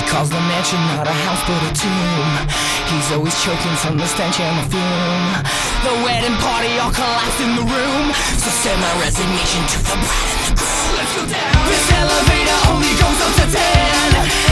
calls the mansion not a house but a tomb. He's always choking from the stench and the fume. The wedding party all collapsed in the room. So send my resignation to the bride and the groom. Let's go down. This elevator only goes up to 10.